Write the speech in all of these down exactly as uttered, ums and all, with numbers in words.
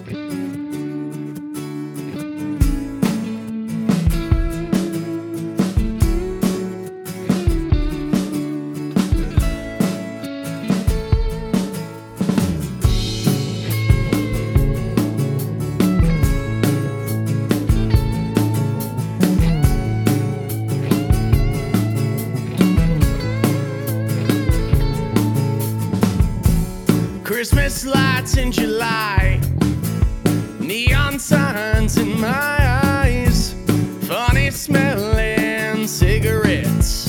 Christmas lights in July, neon signs in my eyes, funny smelling cigarettes,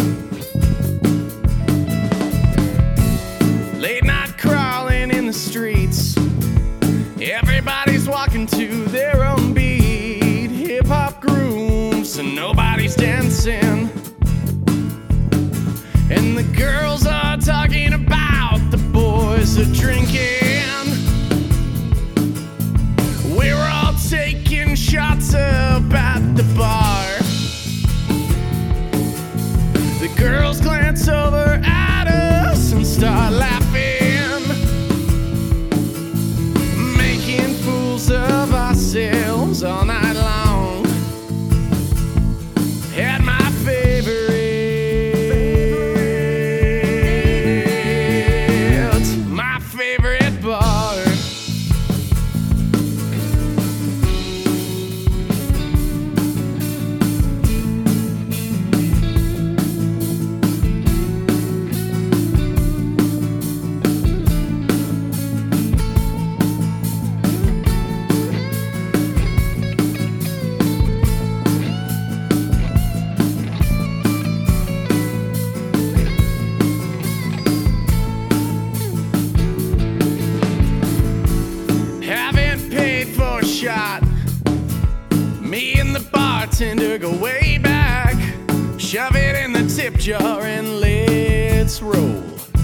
late night crawling in the streets, everybody's walking to their own beat, hip-hop grooves and nobody's dancing, and the girls are talking about the boys are drinking. We're all taking shots up at the bar. The girls glance over at us and start laughing, making fools of ourselves all night long. At my favorite bar. Shot. Me and the bartender go way back, shove it in the tip jar and let's roll.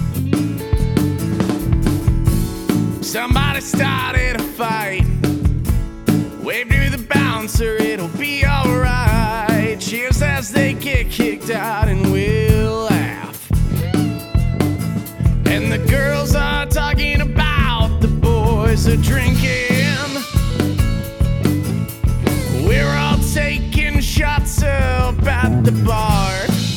Somebody started a fight, wave to the bouncer, it'll be alright. Cheers as they get kicked out and we'll laugh. And the girls are talking about the boys are drinking. We're all taking shots up at the bar.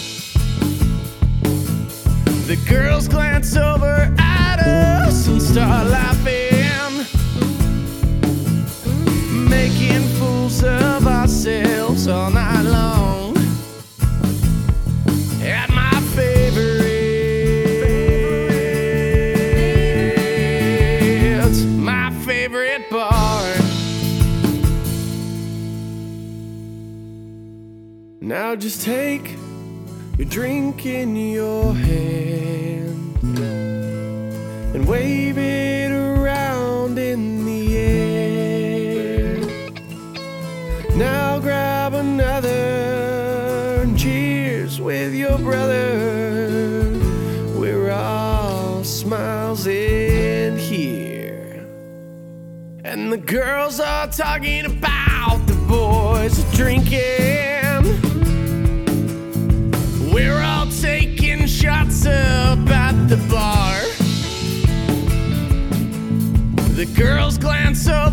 The girls glance over at us and start laughing, making fools of ourselves all night long. At my favorite, my favorite bar. Now just take your drink in your hand and wave it around in the air. Now grab another and cheers with your brother. We're all smiles in here. And the girls are talking about the boys drinking. We're all taking shots up at the bar. The girls glance over